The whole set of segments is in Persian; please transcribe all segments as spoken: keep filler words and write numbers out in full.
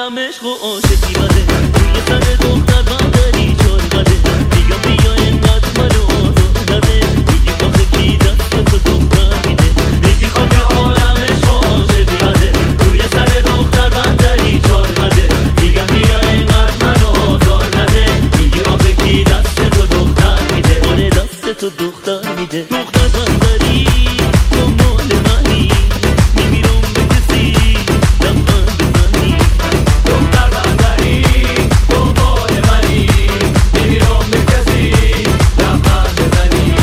عالم عشق و عاشقی بده، روی سر دختر بندری چار بده. میگم بیا اینقدر منو آزار نده، میگی آخه کی دست تو دختر میده. میگی خاک عالم عشق و عاشقی بده، روی سر دختر بندری چار بده. میگم بیا اینقدر منو آزار نده، میگی آخه کی دست تو دختر میده. آره دست تو دختر میده. دختر بندری تو مال منی، نمیرم به کسی لبخند بزنی. دختر بندری تو مال منی، نمیرم به کسی لبخند بزنی.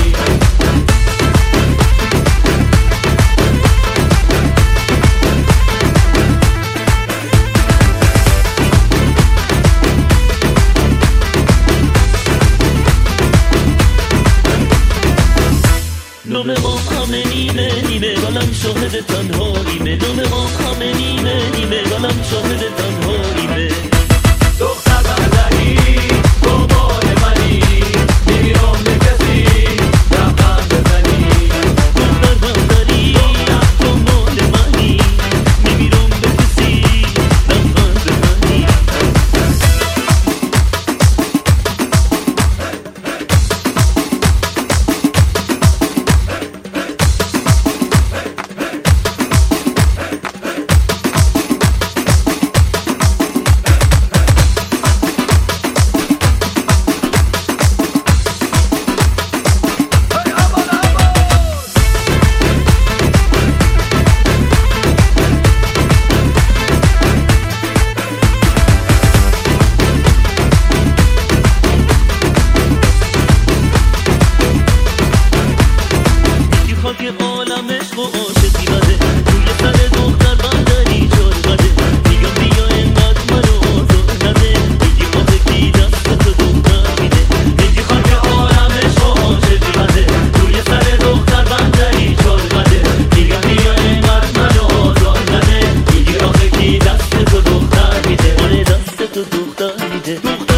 نام ما همه نیمه نیمه قلم شاهد تنهاییمه. نام ما همه نیمه نیمه قلم شاهد تنهاییمه. دختر بندری تو مال منی، نمیرم به کسی لبخند بزنی. دختر بندری تو مال منی، نمیرم به کسی لبخند بزنی. که عالم عشق و عاشقی بده، روی سر دختر بندری چار بده. میگم بیا اینقدر منو آزار نده، میگی آخه کی دست تو دختر میده. میگی خاک عالم عشق و عاشقی بده، روی سر دختر بندری چار بده. میگم بیا اینقدر منو آزار نده، میگی آخه کی دست تو دختر میده. آره دست تو دختر میده.